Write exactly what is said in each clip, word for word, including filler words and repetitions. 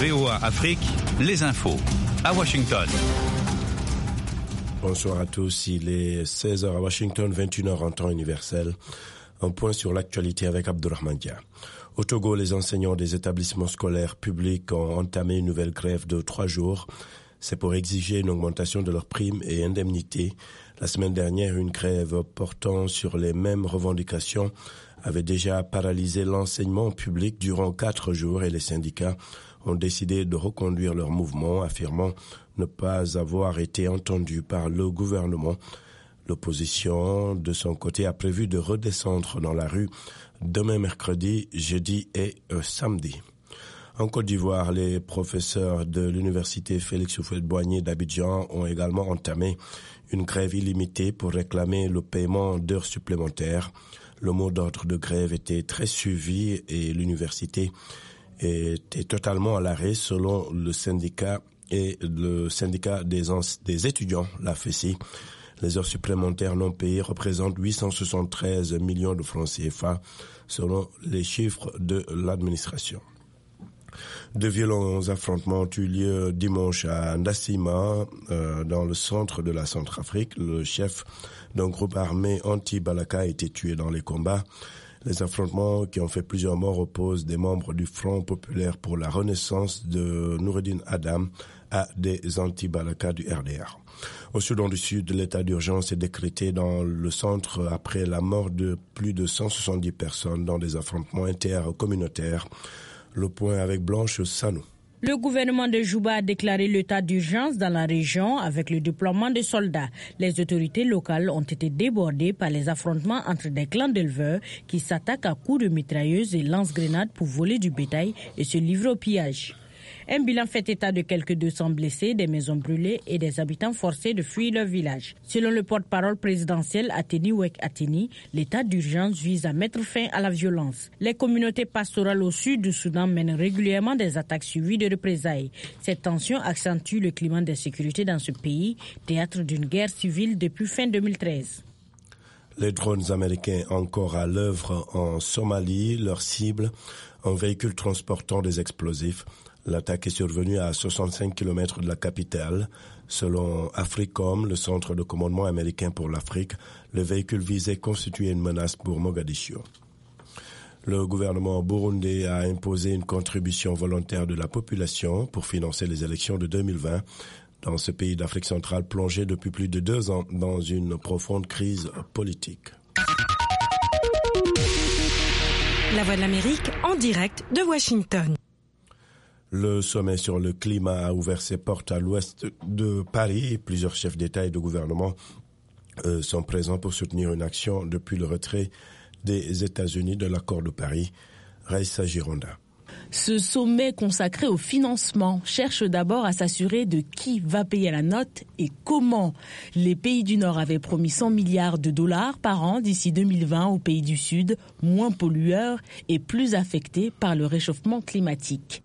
V O A Afrique, les infos à Washington. Bonsoir à tous, il est seize heures à Washington, vingt et une heures en temps universel. Un point sur l'actualité avec Abdourahmane Dia. Au Togo, les enseignants des établissements scolaires publics ont entamé une nouvelle grève de trois jours. C'est pour exiger une augmentation de leurs primes et indemnités. La semaine dernière, une grève portant sur les mêmes revendications avait déjà paralysé l'enseignement public durant quatre jours et les syndicats ont décidé de reconduire leur mouvement, affirmant ne pas avoir été entendus par le gouvernement. L'opposition, de son côté, a prévu de redescendre dans la rue demain mercredi, jeudi et euh, samedi. En Côte d'Ivoire, les professeurs de l'université Félix Houphouët-Boigny d'Abidjan ont également entamé une grève illimitée pour réclamer le paiement d'heures supplémentaires. Le mot d'ordre de grève était très suivi et l'université était totalement à l'arrêt selon le syndicat et le syndicat des, des étudiants, la F E S I. Les heures supplémentaires non payées représentent huit cent soixante-treize millions de francs C F A selon les chiffres de l'administration. De violents affrontements ont eu lieu dimanche à Ndassima, euh, dans le centre de la Centrafrique. Le chef d'un groupe armé anti-Balaka a été tué dans les combats. Les affrontements qui ont fait plusieurs morts opposent des membres du Front populaire pour la renaissance de Noureddin Adam à des anti-Balaka du R D R. Au Soudan du Sud, l'état d'urgence est décrété dans le centre après la mort de plus de cent soixante-dix personnes dans des affrontements intercommunautaires. Le point avec Blanche Sanou. Le gouvernement de Juba a déclaré l'état d'urgence dans la région avec le déploiement de soldats. Les autorités locales ont été débordées par les affrontements entre des clans d'éleveurs qui s'attaquent à coups de mitrailleuses et lance-grenades pour voler du bétail et se livrer au pillage. Un bilan fait état de quelques deux cents blessés, des maisons brûlées et des habitants forcés de fuir leur village. Selon le porte-parole présidentiel Ateni Wek Ateni, l'état d'urgence vise à mettre fin à la violence. Les communautés pastorales au sud du Soudan mènent régulièrement des attaques suivies de représailles. Cette tension accentue le climat d'insécurité dans ce pays, théâtre d'une guerre civile depuis fin deux mille treize. Les drones américains encore à l'œuvre en Somalie, leur cible, un véhicule transportant des explosifs. L'attaque est survenue à soixante-cinq kilomètres de la capitale. Selon AFRICOM, le centre de commandement américain pour l'Afrique, le véhicule visé constituait une menace pour Mogadiscio. Le gouvernement burundais a imposé une contribution volontaire de la population pour financer les élections de deux mille vingt. Dans ce pays d'Afrique centrale plongé depuis plus de deux ans dans une profonde crise politique. La Voix de l'Amérique en direct de Washington. Le sommet sur le climat a ouvert ses portes à l'ouest de Paris. Plusieurs chefs d'État et de gouvernement euh, sont présents pour soutenir une action depuis le retrait des États-Unis de l'accord de Paris. Raïssa Gironda. Ce sommet consacré au financement cherche d'abord à s'assurer de qui va payer la note et comment. Les pays du Nord avaient promis cent milliards de dollars par an d'ici deux mille vingt aux pays du Sud, moins pollueurs et plus affectés par le réchauffement climatique.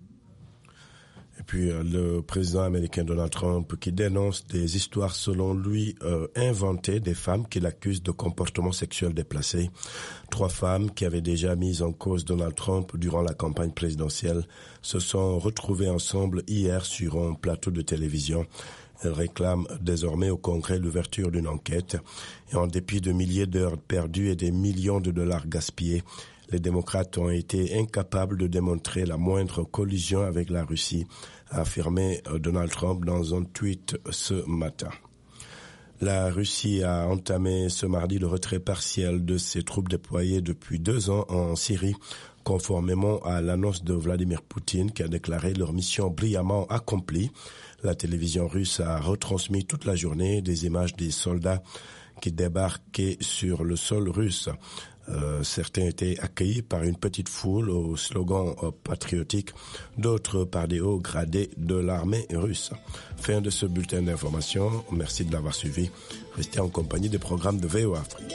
Puis le président américain Donald Trump qui dénonce des histoires selon lui euh, inventées des femmes qu'il accuse de comportements sexuels déplacés. Trois femmes qui avaient déjà mis en cause Donald Trump durant la campagne présidentielle se sont retrouvées ensemble hier sur un plateau de télévision. Elles réclament désormais au Congrès l'ouverture d'une enquête. Et en dépit de milliers d'heures perdues et des millions de dollars gaspillés, les démocrates ont été incapables de démontrer la moindre collusion avec la Russie, a affirmé Donald Trump dans un tweet ce matin. La Russie a entamé ce mardi le retrait partiel de ses troupes déployées depuis deux ans en Syrie, conformément à l'annonce de Vladimir Poutine qui a déclaré leur mission brillamment accomplie. La télévision russe a retransmis toute la journée des images des soldats qui débarquaient sur le sol russe. Euh, certains étaient accueillis par une petite foule au slogan euh, patriotique, d'autres par des hauts gradés de l'armée russe. Fin de ce bulletin d'information. Merci de l'avoir suivi. Restez en compagnie des programmes de V O A Afrique.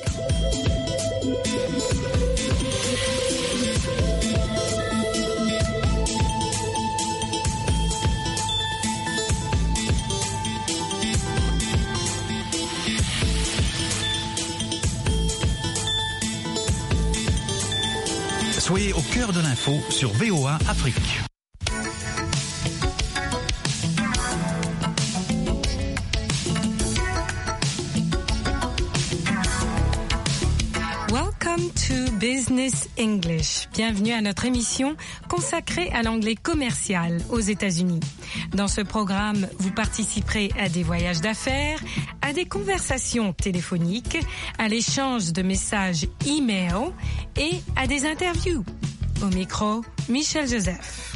Soyez au cœur de l'info sur V O A Afrique. to Business English. Bienvenue à notre émission consacrée à l'anglais commercial aux États-Unis. Dans ce programme, vous participerez à des voyages d'affaires, à des conversations téléphoniques, à l'échange de messages e-mail et à des interviews. Au micro, Michel Joseph.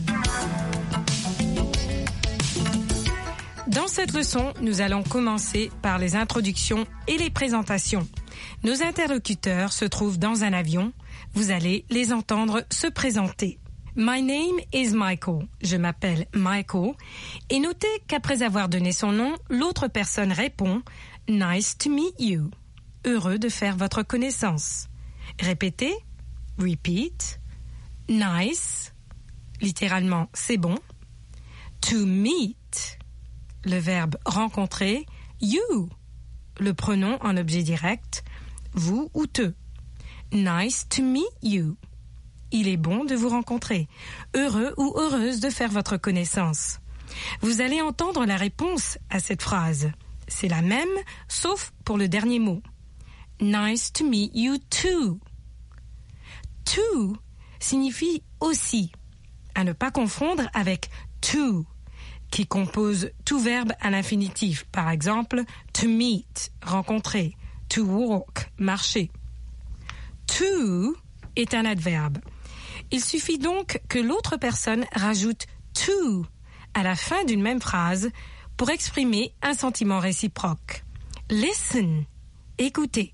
Dans cette leçon, nous allons commencer par les introductions et les présentations. Nos interlocuteurs se trouvent dans un avion. Vous allez les entendre se présenter. My name is Michael. Je m'appelle Michael. Et notez qu'après avoir donné son nom, l'autre personne répond « Nice to meet you ». Heureux de faire votre connaissance. Répétez. Repeat. Nice. Littéralement, c'est bon. To meet. Le verbe rencontrer. You. Le pronom en objet direct. Vous ou te. Nice to meet you. Il est bon de vous rencontrer. Heureux ou heureuse de faire votre connaissance. Vous allez entendre la réponse à cette phrase. C'est la même, sauf pour le dernier mot. Nice to meet you too. To signifie aussi, à ne pas confondre avec to, qui compose tout verbe à l'infinitif. Par exemple, to meet, rencontrer. To walk, marcher. To est un adverbe. Il suffit donc que l'autre personne rajoute to à la fin d'une même phrase pour exprimer un sentiment réciproque. Listen, écoutez.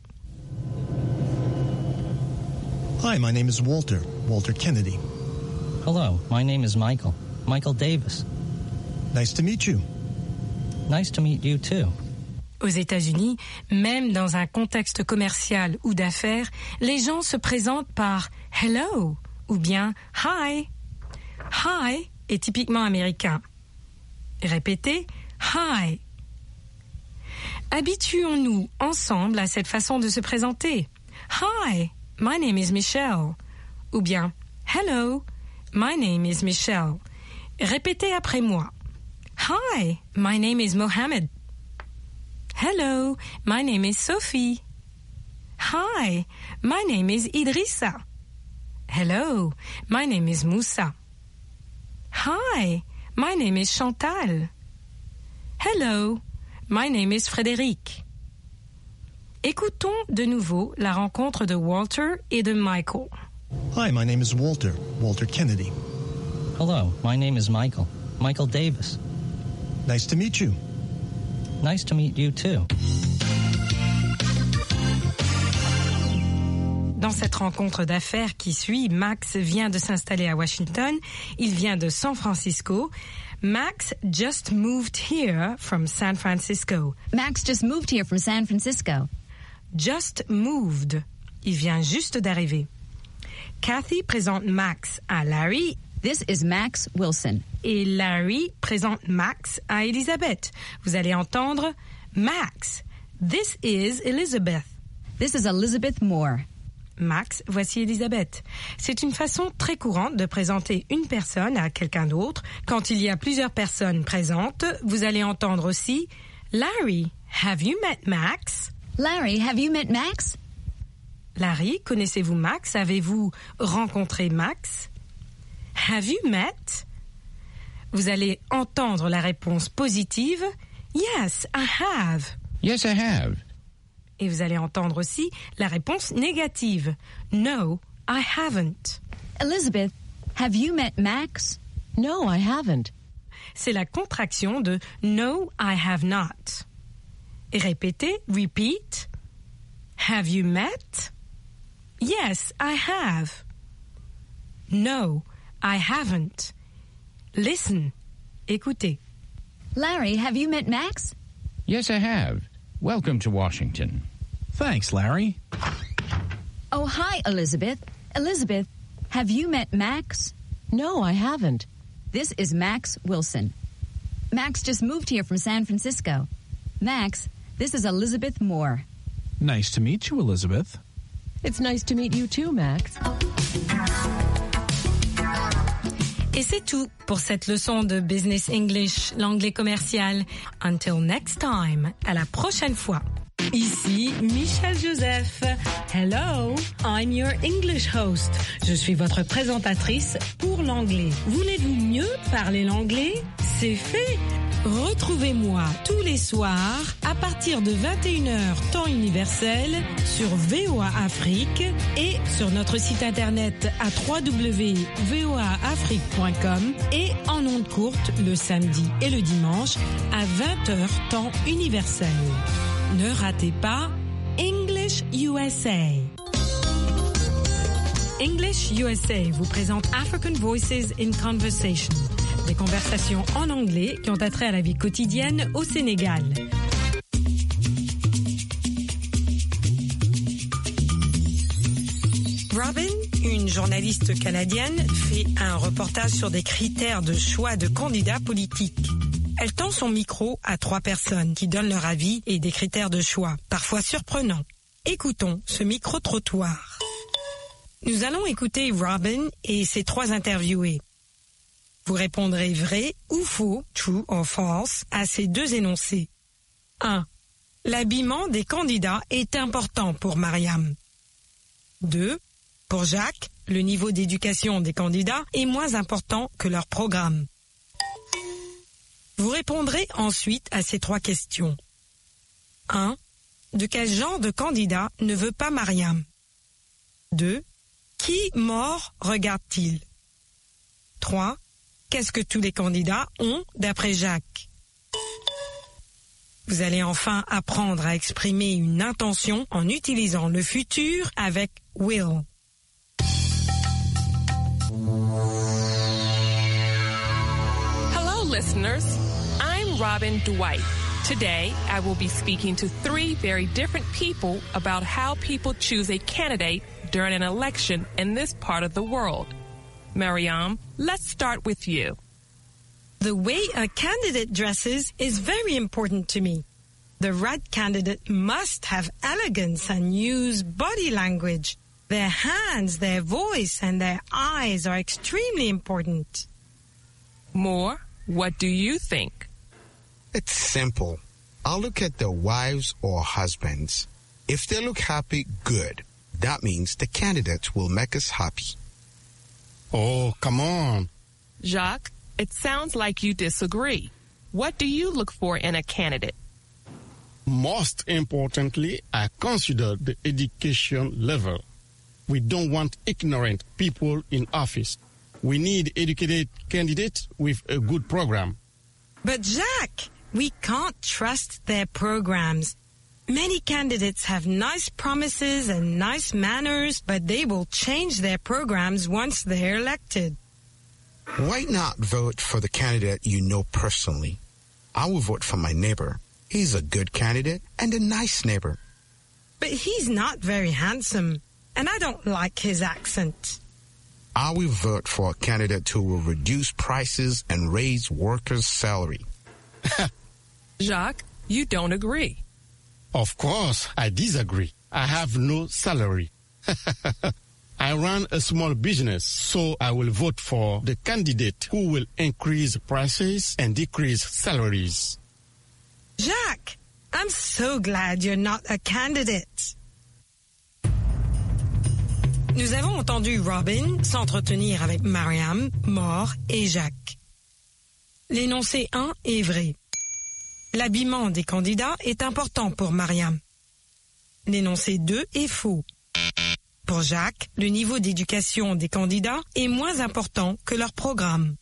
Hi, my name is Walter, Walter Kennedy. Hello, my name is Michael, Michael Davis. Nice to meet you. Nice to meet you too. Aux États-Unis, même dans un contexte commercial ou d'affaires, les gens se présentent par « hello » ou bien « hi ». « Hi » est typiquement américain. Répétez « hi ». Habituons-nous ensemble à cette façon de se présenter. « Hi, my name is Michelle » ou bien « hello, my name is Michelle ». Répétez après moi. « Hi, my name is Mohammed ». Hello, my name is Sophie. Hi, my name is Idrissa. Hello, my name is Moussa. Hi, my name is Chantal. Hello, my name is Frédéric. Écoutons de nouveau la rencontre de Walter et de Michael. Hi, my name is Walter, Walter Kennedy. Hello, my name is Michael, Michael Davis. Nice to meet you. Nice to meet you too. Dans cette rencontre d'affaires qui suit, Max vient de s'installer à Washington. Il vient de San Francisco. Max just moved here from San Francisco. Max just moved here from San Francisco. Just moved. Il vient juste d'arriver. Kathy présente Max à Larry. This is Max Wilson. Et Larry présente Max à Elizabeth. Vous allez entendre Max. This is Elizabeth. This is Elizabeth Moore. Max, voici Elizabeth. C'est une façon très courante de présenter une personne à quelqu'un d'autre. Quand il y a plusieurs personnes présentes, vous allez entendre aussi Larry, have you met Max? Larry, have you met Max? Larry, connaissez-vous Max? Avez-vous rencontré Max? Have you met? Vous allez entendre la réponse positive. Yes, I have. Yes, I have. Et vous allez entendre aussi la réponse négative. No, I haven't. Elizabeth, have you met Max? No, I haven't. C'est la contraction de No, I have not. Et répétez, repeat. Have you met? Yes, I have. No, I haven't. Listen. Écoutez. Larry, have you met Max? Yes, I have. Welcome to Washington. Thanks, Larry. Oh, hi, Elizabeth. Elizabeth, have you met Max? No, I haven't. This is Max Wilson. Max just moved here from San Francisco. Max, this is Elizabeth Moore. Nice to meet you, Elizabeth. It's nice to meet you too, Max. Et c'est tout pour cette leçon de Business English, l'anglais commercial. Until next time, à la prochaine fois. Ici Michel Joseph. Hello, I'm your English host. Je suis votre présentatrice pour l'anglais. Voulez-vous mieux parler l'anglais? C'est fait. Retrouvez-moi tous les soirs à partir de vingt et une heures temps universel sur V O A Afrique et sur notre site internet à w w w point v o a afrique point com et en ondes courtes le samedi et le dimanche à vingt heures temps universel. Ne ratez pas English U S A. English U S A vous présente African Voices in Conversation, des conversations en anglais qui ont attrait à la vie quotidienne au Sénégal. Robin, une journaliste canadienne, fait un reportage sur des critères de choix de candidats politiques. Elle tend son micro à trois personnes qui donnent leur avis et des critères de choix, parfois surprenants. Écoutons ce micro-trottoir. Nous allons écouter Robin et ses trois interviewés. Vous répondrez vrai ou faux, true or false, à ces deux énoncés. un. L'habillement des candidats est important pour Mariam. deux. Pour Jacques, le niveau d'éducation des candidats est moins important que leur programme. Vous répondrez ensuite à ces trois questions. un. De quel genre de candidat ne veut pas Mariam? deux. Qui mort regarde-t-il? trois. Qu'est-ce que tous les candidats ont d'après Jacques? Vous allez enfin apprendre à exprimer une intention en utilisant le futur avec will. Hello, listeners. I'm Robin Dwight. Today, I will be speaking to three very different people about how people choose a candidate during an election in this part of the world. Mariam, let's start with you. The way a candidate dresses is very important to me. The right candidate must have elegance and use body language. Their hands, their voice, and their eyes are extremely important. Moore, what do you think? It's simple. I'll look at their wives or husbands. If they look happy, good. That means the candidate will make us happy. Oh, come on. Jacques, it sounds like you disagree. What do you look for in a candidate? Most importantly, I consider the education level. We don't want ignorant people in office. We need educated candidates with a good program. But Jacques, we can't trust their programs. Many candidates have nice promises and nice manners, but they will change their programs once they're elected. Why not vote for the candidate you know personally? I will vote for my neighbor. He's a good candidate and a nice neighbor. But he's not very handsome, and I don't like his accent. I will vote for a candidate who will reduce prices and raise workers' salary. Jacques, you don't agree. Of course, I disagree. I have no salary. I run a small business, so I will vote for the candidate who will increase prices and decrease salaries. Jacques, I'm so glad you're not a candidate. Nous avons entendu Robin s'entretenir avec Mariam, Moore et Jacques. L'énoncé un est vrai. L'habillement des candidats est important pour Mariam. L'énoncé deux est faux. Pour Jacques, le niveau d'éducation des candidats est moins important que leur programme.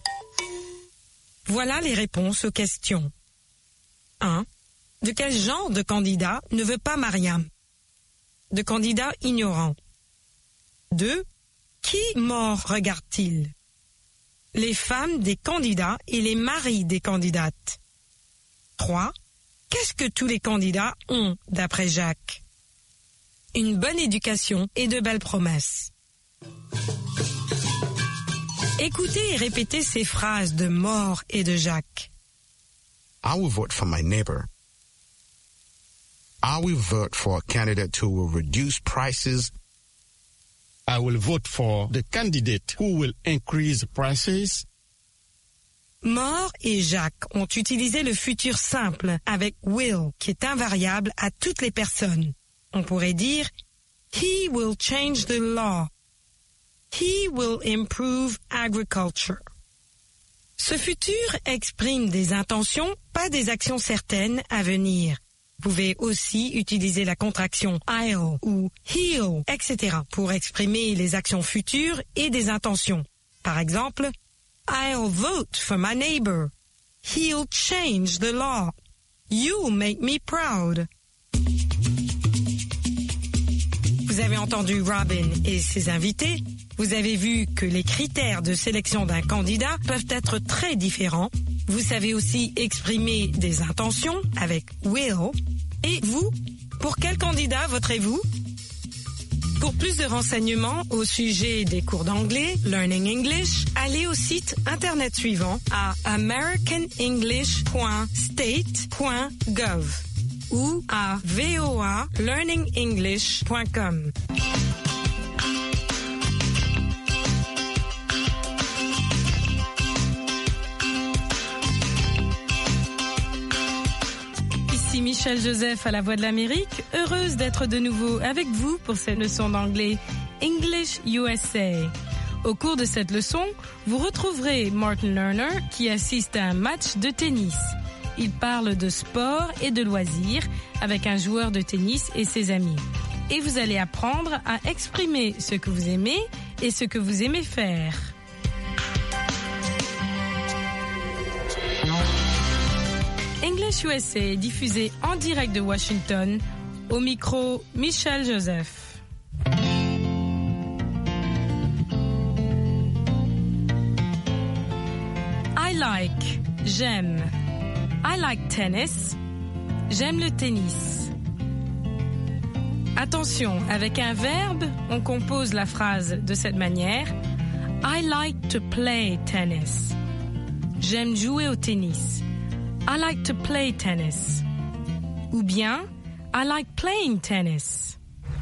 Voilà les réponses aux questions. un. De quel genre de candidat ne veut pas Mariam? De candidats ignorants. deux. Qui mort regarde-t-il? Les femmes des candidats et les maris des candidates. trois. Qu'est-ce que tous les candidats ont, d'après Jacques? Une bonne éducation et de belles promesses. Écoutez et répétez ces phrases de Moore et de Jacques. I will vote for my neighbor. I will vote for a candidate who will reduce prices. I will vote for the candidate who will increase prices. More et Jacques ont utilisé le futur simple avec will, qui est invariable à toutes les personnes. On pourrait dire « He will change the law ». He will improve agriculture. Ce futur exprime des intentions, pas des actions certaines à venir. Vous pouvez aussi utiliser la contraction I'll ou he'll, et cetera pour exprimer les actions futures et des intentions. Par exemple, I'll vote for my neighbor. He'll change the law. You'll make me proud. Vous avez entendu Robin et ses invités. Vous avez vu que les critères de sélection d'un candidat peuvent être très différents. Vous savez aussi exprimer des intentions avec will. Et vous, pour quel candidat voterez-vous? Pour plus de renseignements au sujet des cours d'anglais, Learning English, allez au site internet suivant à american english point state point gov ou à voa learning english point com. Ici Michel Joseph à la Voix de l'Amérique, heureuse d'être de nouveau avec vous pour cette leçon d'anglais English U S A. Au cours de cette leçon, vous retrouverez Martin Lerner qui assiste à un match de tennis. Il parle de sport et de loisirs avec un joueur de tennis et ses amis. Et vous allez apprendre à exprimer ce que vous aimez et ce que vous aimez faire. English U S A est diffusé en direct de Washington. Au micro, Michel Joseph. I like, j'aime. I like tennis. J'aime le tennis. Attention, avec un verbe, on compose la phrase de cette manière. I like to play tennis. J'aime jouer au tennis. I like to play tennis. Ou bien, I like playing tennis.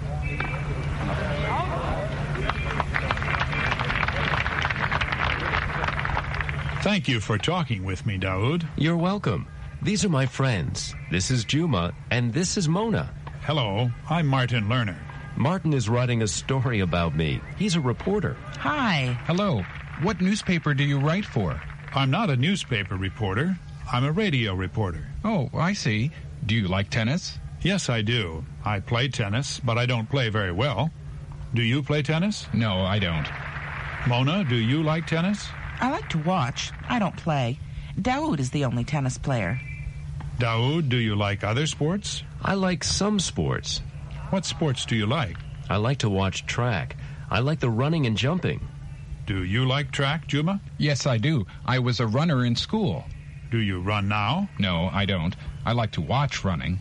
Thank you for talking with me, Daoud. You're welcome. These are my friends. This is Juma, and this is Mona. Hello, I'm Martin Lerner. Martin is writing a story about me. He's a reporter. Hi. Hello. What newspaper do you write for? I'm not a newspaper reporter. I'm a radio reporter. Oh, I see. Do you like tennis? Yes, I do. I play tennis, but I don't play very well. Do you play tennis? No, I don't. Mona, do you like tennis? I like to watch. I don't play. Daoud is the only tennis player. Daoud, do you like other sports? I like some sports. What sports do you like? I like to watch track. I like the running and jumping. Do you like track, Juma? Yes, I do. I was a runner in school. Do you run now? No, I don't. I like to watch running.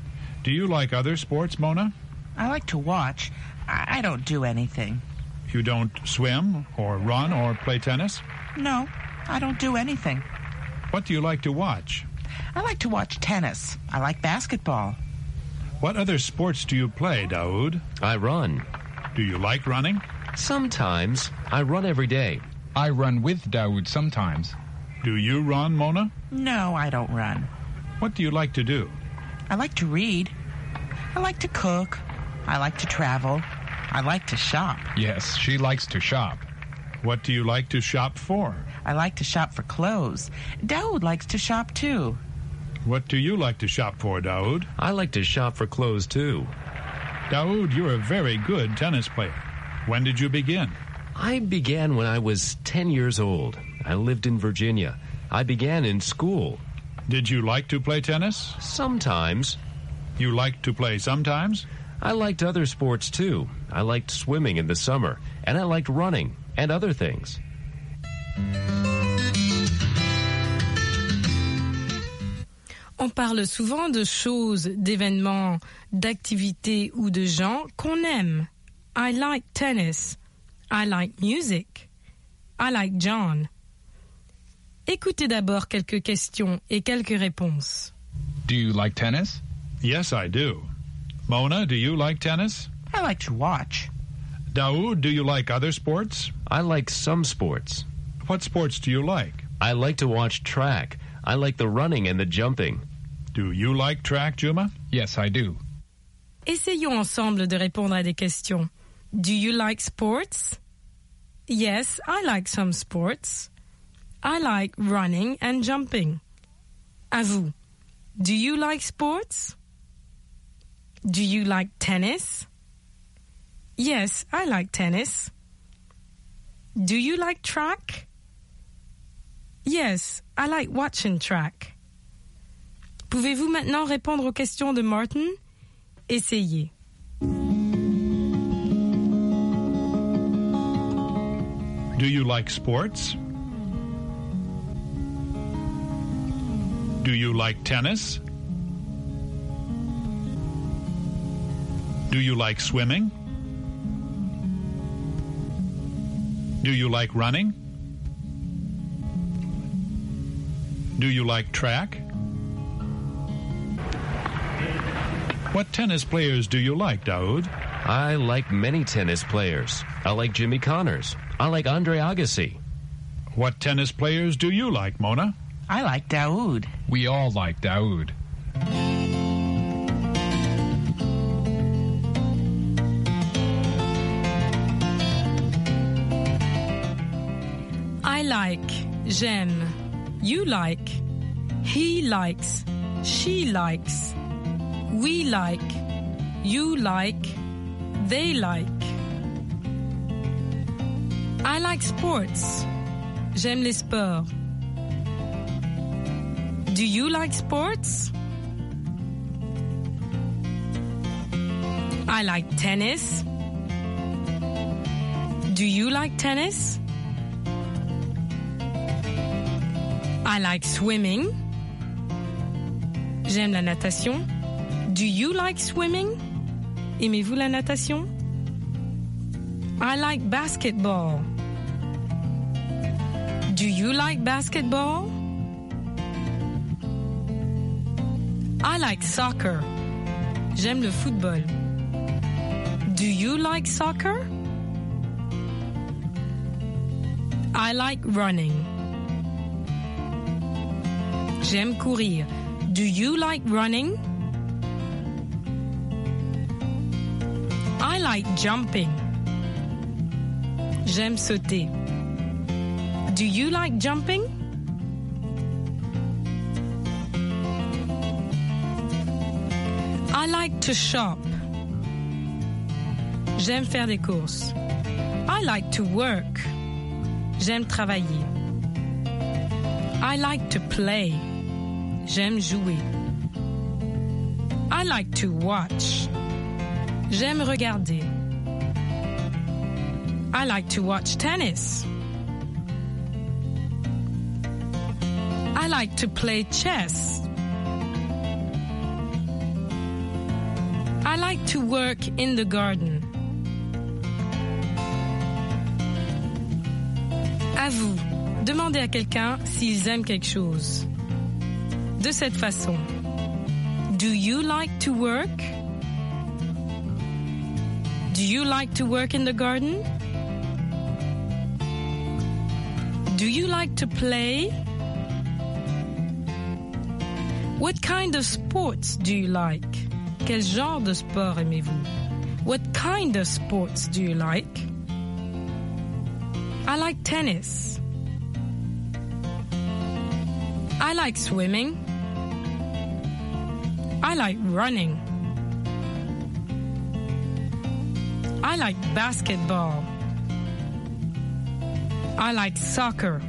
Do you like other sports, Mona? I like to watch. I, I don't do anything. You don't swim or run or play tennis? No, I don't do anything. What do you like to watch? I like to watch tennis. I like basketball. What other sports do you play, Daoud? I run. Do you like running? Sometimes. I run every day. I run with Daoud sometimes. Do you run, Mona? No, I don't run. What do you like to do? I like to read. I like to cook. I like to travel. I like to shop. Yes, she likes to shop. What do you like to shop for? I like to shop for clothes. Daoud likes to shop too. What do you like to shop for, Daoud? I like to shop for clothes too. Daoud, you're a very good tennis player. When did you begin? I began when I was ten years old. I lived in Virginia. I began in school. Did you like to play tennis? Sometimes. You liked to play sometimes? I liked other sports too. I liked swimming in the summer, and I liked running and other things. On parle souvent de choses, d'événements, d'activités ou de gens qu'on aime. I like tennis. I like music. I like John. Écoutez d'abord quelques questions et quelques réponses. Do you like tennis? Yes, I do. Mona, do you like tennis? I like to watch. Daoud, do you like other sports? I like some sports. What sports do you like? I like to watch track. I like the running and the jumping. Do you like track, Juma? Yes, I do. Essayons ensemble de répondre à des questions. Do you like sports? Yes, I like some sports. I like running and jumping. À vous. Do you like sports? Do you like tennis? Yes, I like tennis. Do you like track? Yes, I like watching track. Pouvez-vous maintenant répondre aux questions de Martin? Essayez. Do you like sports? Do you like tennis? Do you like swimming? Do you like running? Do you like track? What tennis players do you like, Daoud? I like many tennis players. I like Jimmy Connors. I like Andre Agassi. What tennis players do you like, Mona? I like Daoud. We all like Daoud. I like, j'aime, you like, he likes, she likes, we like, you like, they like. I like sports. J'aime les sports. Do you like sports? I like tennis. Do you like tennis? I like swimming. J'aime la natation. Do you like swimming? Aimez-vous la natation? I like basketball. Do you like basketball? I like soccer. J'aime le football. Do you like soccer? I like running. J'aime courir. Do you like running? I like jumping. J'aime sauter. Do you like jumping? I like to shop. J'aime faire des courses. I like to work. J'aime travailler. I like to play. J'aime jouer. I like to watch. J'aime regarder. I like to watch tennis. I like to play chess. I like to work in the garden. À vous, demandez à quelqu'un s'ils aiment quelque chose. De cette façon. Do you like to work? Do you like to work in the garden? Do you like to play? What kind of sports do you like? Quel genre de sport aimez-vous? What kind of sports do you like? I like tennis. I like swimming. I like running. I like basketball. I like soccer.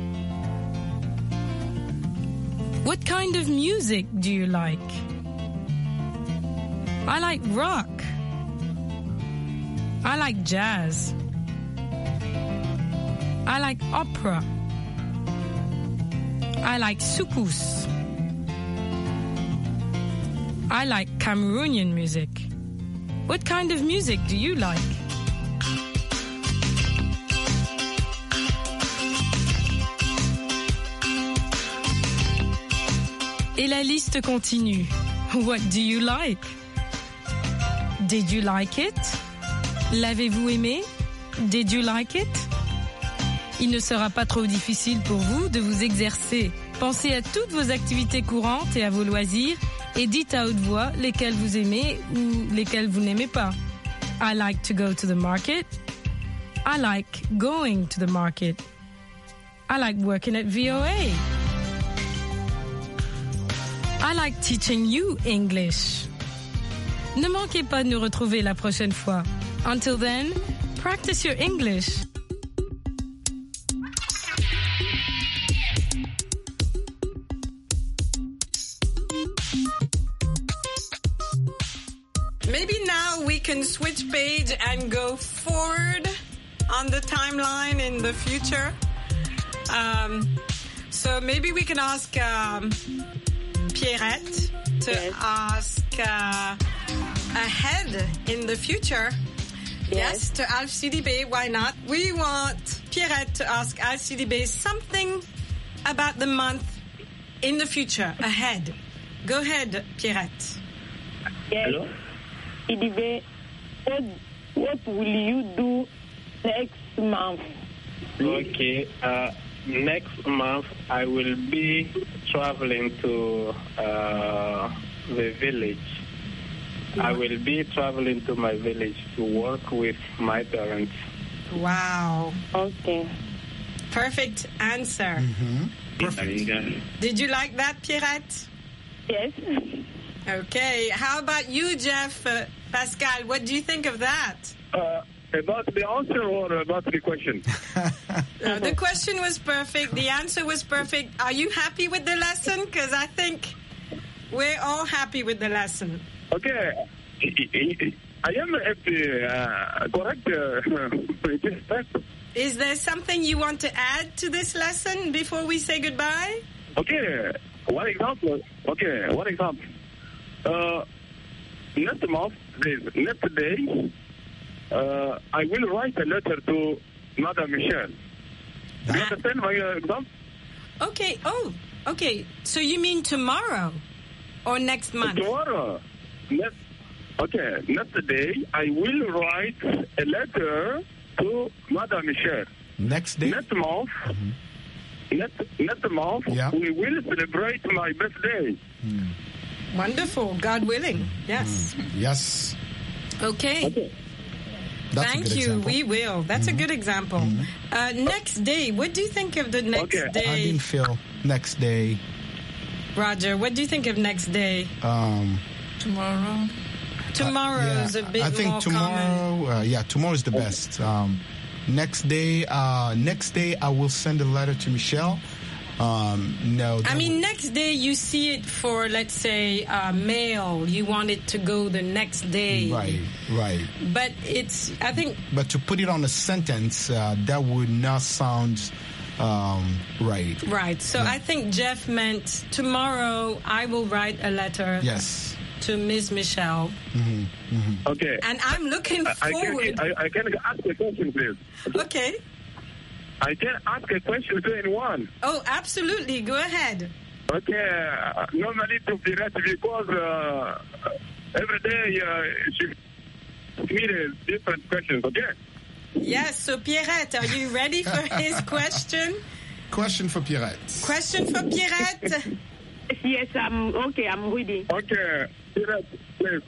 What kind of music do you like? I like rock. I like jazz. I like opera. I like soukous. I like Cameroonian music. What kind of music do you like? Et la liste continue. What do you like? Did you like it? L'avez-vous aimé? Did you like it? Il ne sera pas trop difficile pour vous de vous exercer. Pensez à toutes vos activités courantes et à vos loisirs et dites à haute voix lesquelles vous aimez ou lesquelles vous n'aimez pas. I like to go to the market. I like going to the market. I like working at V O A. I like teaching you English. Ne manquez pas de nous retrouver la prochaine fois. Until then, practice your English. Maybe now we can switch page and go forward on the timeline in the future. Um, so maybe we can ask um, Pierrette to yes. ask uh, ahead in the future. Yes, yes to Alf C D B. Why not? We want Pierrette to ask Alf C D B something about the month in the future, ahead. Go ahead, Pierrette. Yes. Hello? C D B, what, what will you do next month? Okay, uh, next month I will be traveling to uh, the village. I will be traveling to my village to work with my parents. Wow. Okay. Perfect answer. Mm-hmm. Perfect. Did you like that, Pierrette? Yes. Okay. How about you, Jeff? Uh, Pascal, what do you think of that? Uh, about the answer or about the question? uh, the question was perfect. The answer was perfect. Are you happy with the lesson? Because I think we're all happy with the lesson. Okay. I am happy. Uh, correct. Uh, Is there something you want to add to this lesson before we say goodbye? Okay. One example. Okay. One example. Uh, next month, next day, uh, I will write a letter to Madame Michel. Do you understand my uh, example? Okay. Oh, okay. So you mean tomorrow or next month? Tomorrow. Next, okay. Next day, I will write a letter to Madame Michel. Next day? Next month. Mm-hmm. Next, next month, yeah. we will celebrate my birthday. Mm. Wonderful. God willing. Yes. Mm. Yes. Okay. okay. That's Thank you. Example. We will. That's mm-hmm. a good example. Mm-hmm. Uh, next day. What do you think of the next okay. day? I didn't feel next day. Roger, what do you think of next day? Um, tomorrow. Tomorrow uh, yeah, is a bit I think more tomorrow. Uh, yeah, tomorrow is the best. Um, next day. Uh, next day, I will send a letter to Michelle. Um, no. I mean, would... next day you see it for, let's say, uh, mail. You want it to go the next day. Right, right. But it's, I think... But to put it on a sentence, uh, that would not sound um, right. Right. So yeah. I think Jeff meant tomorrow I will write a letter. Yes. To Miss Michelle. Mm-hmm, mm-hmm. Okay. And I'm looking I, forward... I can, I, I can ask a question, please. Okay. I can ask a question to anyone. Oh, absolutely. Go ahead. Okay. Uh, normally to be right because uh, every day uh, she asks me different questions, okay? Yes. So, Pierrette, are you ready for his question? Question for Pierrette. Question for Pierrette? Yes, I'm okay. I'm ready. Okay. Pierrette, please.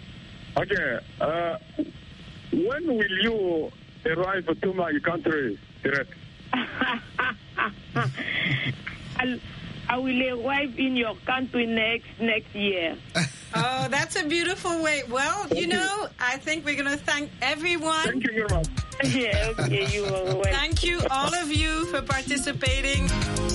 Okay. Uh, when will you arrive to my country, Pierrette? I'll, I will arrive in your country next next year. Oh, that's a beautiful way. Well, you know, I think we're going to thank everyone. Thank you very much. Yeah, okay, you are welcome. Thank you, all of you, for participating.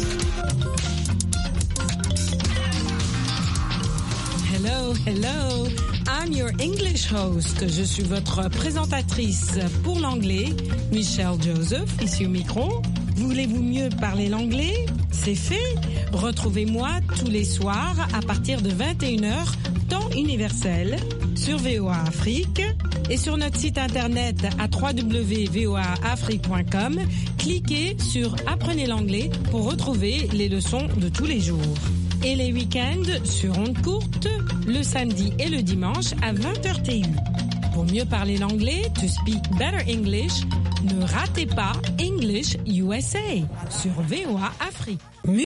Hello, hello. I'm your English host. Je suis votre présentatrice pour l'anglais, Michelle Joseph, ici au micro. Voulez-vous mieux parler l'anglais? C'est fait. Retrouvez-moi tous les soirs à partir de vingt et une heures, temps universel, sur V O A Afrique et sur notre site internet à w w w point v o a afrique point com. Cliquez sur Apprenez l'anglais pour retrouver les leçons de tous les jours. Et les week-ends sur ondes courtes, le samedi et le dimanche à vingt heures T U. Pour mieux parler l'anglais, to speak better English, Ne ratez pas English U S A sur V O A Afrique.